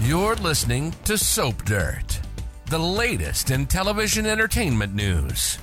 You're listening to Soap Dirt, the latest in television entertainment news.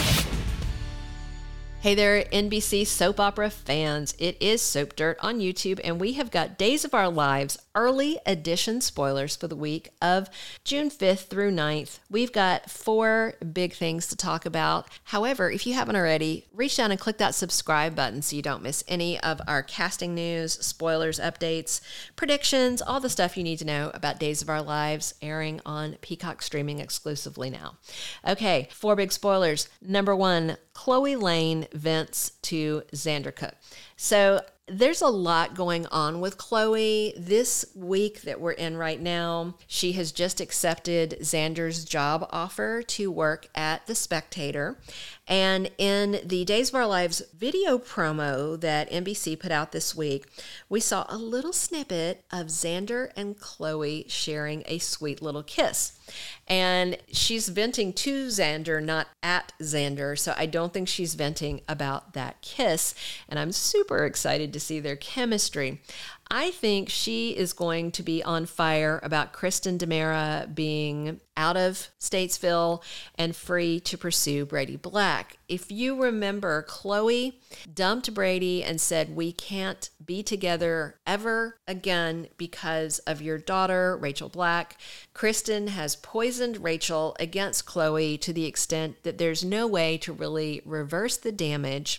Hey there, NBC soap opera fans. It is Soap Dirt on YouTube, and we have got Days of Our Lives early edition spoilers for the week of June 5th through 9th. We've got 4 big things to talk about. However, if you haven't already, reach down and click that subscribe button so you don't miss any of our casting news, spoilers, updates, predictions, all the stuff you need to know about Days of Our Lives, airing on Peacock streaming exclusively now. Okay, 4 big spoilers. Number 1, Chloe Lane vents to Xander Cook. So there's a lot going on with Chloe this week that we're in right now. She has just accepted Xander's job offer to work at The Spectator. And in the Days of Our Lives video promo that NBC put out this week, we saw a little snippet of Xander and Chloe sharing a sweet little kiss. And she's venting to Xander, not at Xander. So I don't think she's venting about that kiss. And I'm super excited to see their chemistry. I think she is going to be on fire about Kristen DiMera being out of Statesville and free to pursue Brady Black. If you remember, Chloe dumped Brady and said, "We can't be together ever again because of your daughter, Rachel Black." Kristen has poisoned Rachel against Chloe to the extent that there's no way to really reverse the damage.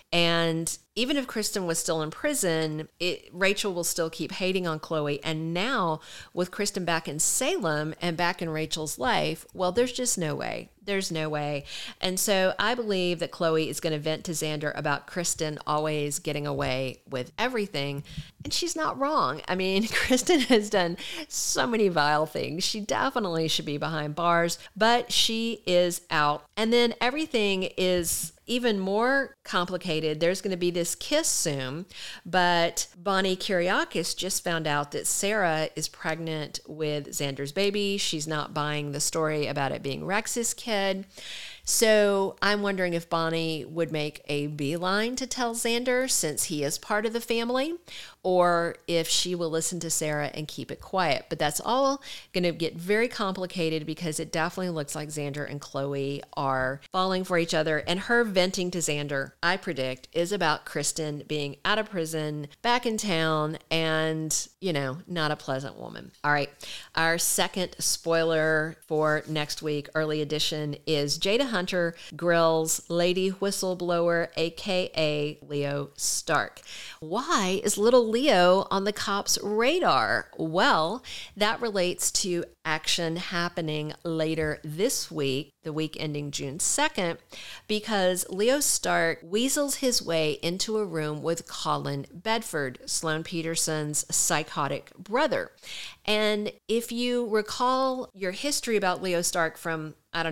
And even if Kristen was still in prison, Rachel will still keep hating on Chloe. And now with Kristen back in Salem and back in Rachel's life, well, there's just no way. There's no way. And so I believe that Chloe is going to vent to Xander about Kristen always getting away with everything. And she's not wrong. I mean, Kristen has done so many vile things. She definitely should be behind bars, but she is out. And then everything is even more complicated. There's going to be this kiss soon, but Bonnie Kiriakis just found out that Sarah is pregnant with Xander's baby. She's not buying the story about it being Rex's kid. So I'm wondering if Bonnie would make a beeline to tell Xander since he is part of the family, or if she will listen to Sarah and keep it quiet. But that's all going to get very complicated because it definitely looks like Xander and Chloe are falling for each other. And her venting to Xander, I predict, is about Kristen being out of prison, back in town, and, not a pleasant woman. All right. Our second spoiler for next week, early edition, is Jada Hunter grills Lady Whistleblower, aka Leo Stark. Why is little Leo on the cops' radar? Well, that relates to action happening later this week, the week ending June 2nd, because Leo Stark weasels his way into a room with Colin Bedford, Sloane Peterson's psychotic brother. And if you recall your history about Leo Stark from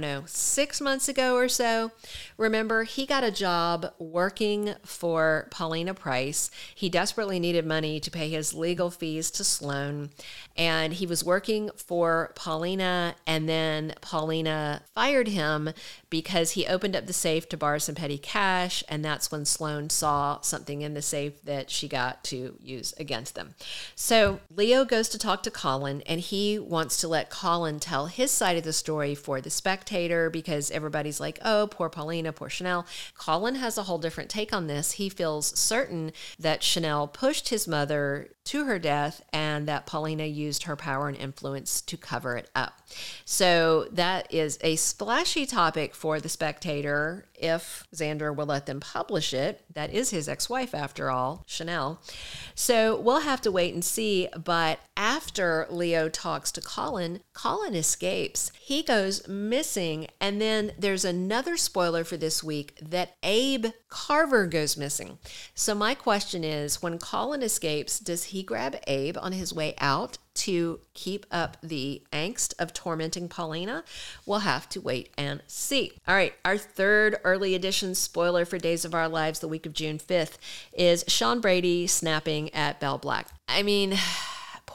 6 months ago or so, remember, he got a job working for Paulina Price. He desperately needed money to pay his legal fees to Sloane, and he was working for Paulina, and then Paulina fired him because he opened up the safe to borrow some petty cash, and that's when Sloane saw something in the safe that she got to use against them. So Leo goes to talk to Colin, and he wants to let Colin tell his side of the story for the Spectator because everybody's like, oh, poor Paulina, poor Chanel. Colin has a whole different take on this. He feels certain that Chanel pushed his mother to her death and that Paulina used her power and influence to cover it up. So that is a splashy topic for the Spectator if Xander will let them publish it. That is his ex-wife, after all, Chanel. So we'll have to wait and see. But after Leo talks to Colin, Colin escapes. He goes missing. And then there's another spoiler for this week that Abe Carver goes missing. So my question is, when Colin escapes, does he grab Abe on his way out to keep up the angst of tormenting Paulina? We'll have to wait and see. All right, our third early edition spoiler for Days of Our Lives, the week of June 5th, is Sean Brady snapping at Belle Black. I mean,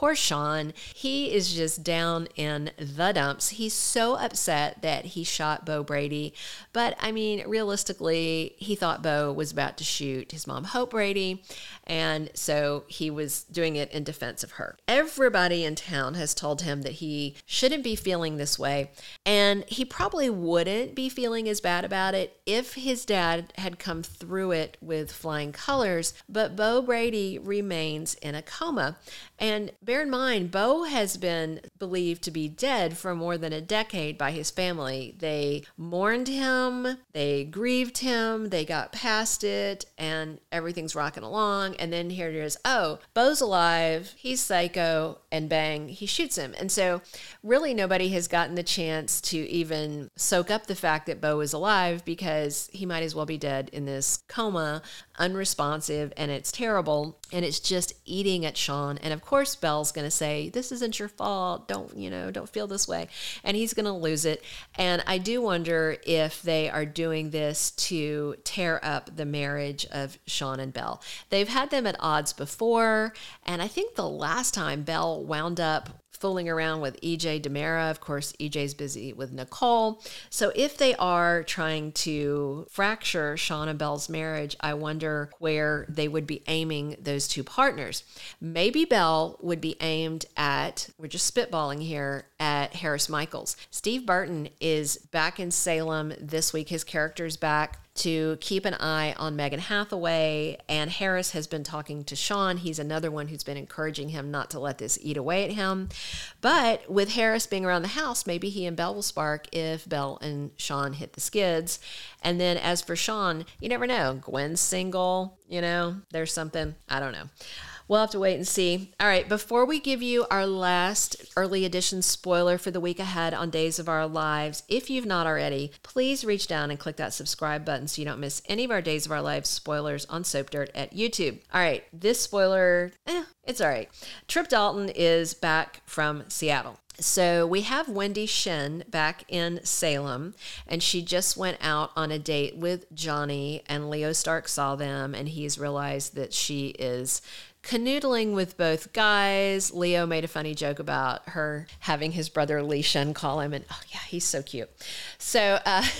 poor Sean, he is just down in the dumps. He's so upset that he shot Bo Brady. But I mean, realistically, he thought Bo was about to shoot his mom, Hope Brady. And so he was doing it in defense of her. Everybody in town has told him that he shouldn't be feeling this way. And he probably wouldn't be feeling as bad about it if his dad had come through it with flying colors. But Bo Brady remains in a coma. And bear in mind, Bo has been believed to be dead for more than a decade by his family. They mourned him, they grieved him, they got past it, and everything's rocking along. And then here it is, oh, Bo's alive, he's psycho, and bang, he shoots him. And so really nobody has gotten the chance to even soak up the fact that Bo is alive, because he might as well be dead in this coma, unresponsive, and it's terrible. And it's just eating at Sean. And of course, Belle's going to say, this isn't your fault. Don't feel this way. And he's going to lose it. And I do wonder if they are doing this to tear up the marriage of Sean and Belle. They've had them at odds before. And I think the last time Belle wound up fooling around with EJ DiMera. Of course, EJ's busy with Nicole. So if they are trying to fracture Sean and Belle's marriage, I wonder where they would be aiming those two partners. Maybe Belle would be aimed at, we're just spitballing here, at Harris Michaels. Steve Burton is back in Salem this week. His character's back to keep an eye on Megan Hathaway, and Harris has been talking to Sean. He's another one who's been encouraging him not to let this eat away at him. But with Harris being around the house, maybe he and Belle will spark if Belle and Sean hit the skids. And then as for Sean, you never know. Gwen's single, there's something. I don't know. We'll have to wait and see. All right, before we give you our last early edition spoiler for the week ahead on Days of Our Lives, if you've not already, please reach down and click that subscribe button so you don't miss any of our Days of Our Lives spoilers on Soap Dirt at YouTube. All right, this spoiler, it's all right. Trip Dalton is back from Seattle. So we have Wendy Shin back in Salem, and she just went out on a date with Johnny, and Leo Stark saw them, and he's realized that she is canoodling with both guys. Leo made a funny joke about her having his brother Lee Shin call him, and oh yeah, he's so cute. So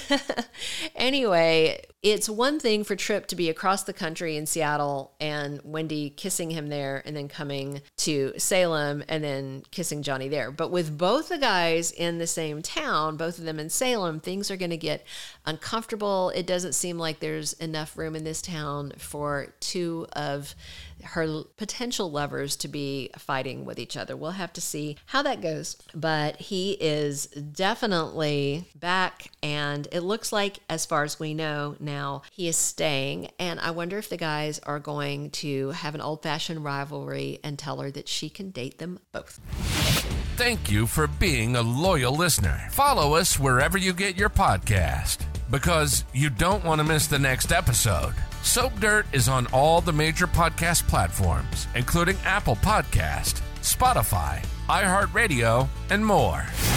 anyway, it's one thing for Trip to be across the country in Seattle and Wendy kissing him there and then coming to Salem and then kissing Johnny there. But with both the guys in the same town, both of them in Salem, things are going to get uncomfortable. It doesn't seem like there's enough room in this town for two of her potential lovers to be fighting with each other. We'll have to see how that goes. But he is definitely back, and it looks like, as far as we know now, he is staying. And I wonder if the guys are going to have an old-fashioned rivalry and tell her that she can date them both. Thank you for being a loyal listener. Follow us wherever you get your podcast, because you don't want to miss the next episode. Soap Dirt is on all the major podcast platforms, including Apple Podcast, Spotify, iHeartRadio, and more.